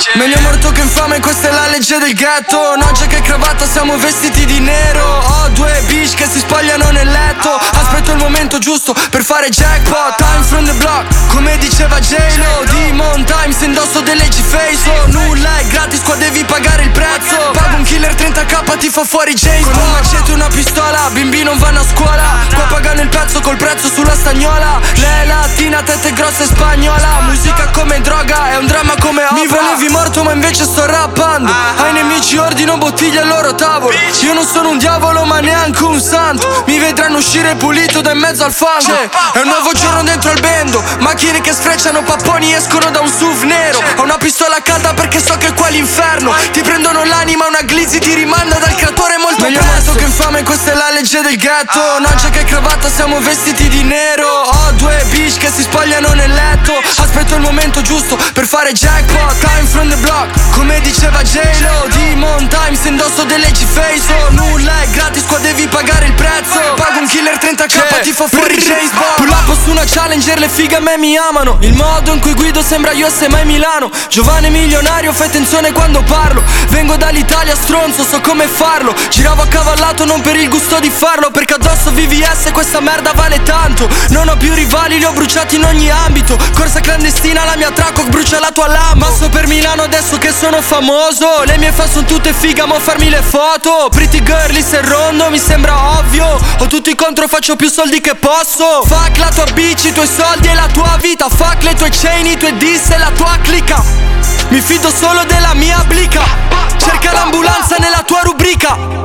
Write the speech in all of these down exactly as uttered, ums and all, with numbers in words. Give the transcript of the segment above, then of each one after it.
Meglio morto che infame, questa è la legge del ghetto. No giacca e cravatta, siamo vestiti di nero. Ho due bitch che si spogliano nel letto. Aspetto il momento giusto per fare jackpot. Time from the block, come diceva J-Lo. Demon Times, indosso delle G-Face. Oh, nulla è gratis, qua devi pagare il prezzo. Pago un killer trenta k, ti fa fuori James Bond. Con un macete e una pistola, bimbi non vanno a scuola. Qua pagano il pezzo col prezzo sulla stagnola. Lei latina, tette grosse spagnola. Musica come droga, è un dramma come opera. Mi volevi morto ma invece sto rappando. Ai nemici ordino bottiglie al loro tavolo. Io non sono un diavolo ma neanche un santo. Mi vedranno uscire pulito da in mezzo al fango. È un nuovo giorno dentro al bendo. Macchine che sfrecciano, papponi escono da un S U V nero. Ho una pistola calda perché so che qua è l'inferno. Ti prendono l'anima, una glizzy ti rimanda dal creatore molto meglio presto. Meglio che infame, questa è la legge del ghetto. No giacca e cravatta, siamo vestiti di nero. Ho due bitch che si spogliano nel letto. Aspetto il momento giusto per fare jackpot. Time from the block, come diceva J-Lo. Demon Times, indosso delle G-Face. Oh, nulla è gratis, qua devi pagare il prezzo. Pago un killer trenta k, ti fa fuori James Bond. Pull up su una Challenger, le fighe a me mi amano. Il modo in cui guido sembra U S M Milano. Giovane milionario, fai attenzione quando parlo. Vengo dall'Italia stronzo, so come farlo. Giravo a cavallato non per il gusto di farlo, perché addosso V V S questa merda vale tanto. Non ho più rivali, li ho bruciati in ogni ambito. Corsa clandestina, la mia Tracoc brucia la tua Lambo. Passo per Milano adesso che sono famoso. Le mie fan sono tutte figa, mo farmi le foto. Pretty girl, se rondo, mi sembra ovvio. Ho tutti contro, faccio più soldi che posso. Fuck la tua bici, i tuoi soldi e la tua vita. Fuck le tue chain, i tuoi diss e la tua clica. Mi fido solo della mia blica. Cerca l'ambulanza nella tua rubrica.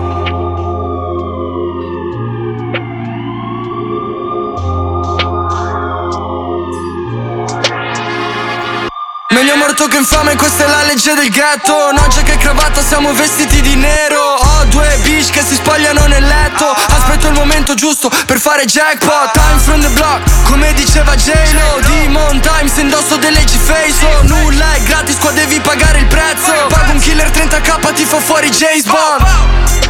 Meglio morto che infame, questa è la legge del ghetto. No giacca e cravatta, siamo vestiti di nero. Ho due bitch che si spogliano nel letto. Aspetto il momento giusto per fare jackpot. Time from the block, come diceva J-Lo. Demon Times, indosso delle G-Face. Oh, nulla è gratis, qua devi pagare il prezzo. Pago un killer trenta k, ti fa fuori James Bond.